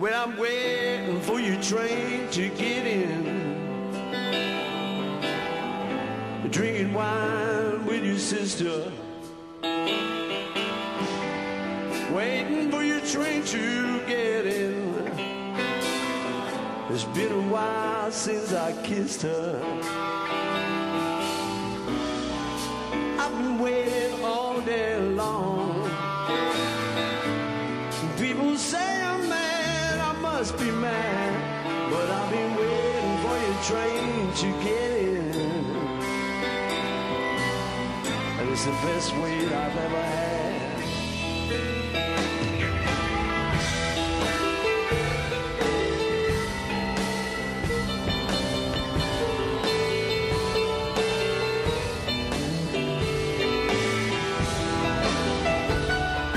Well, I'm waiting for your train to get in. Drinking wine with your sister. Waiting for your train to get in. It's been a while since I kissed her. I've been waiting all day long. People say I'm mad, I must be mad, but I've been waiting for your train to get in. And it's the best wait I've ever had.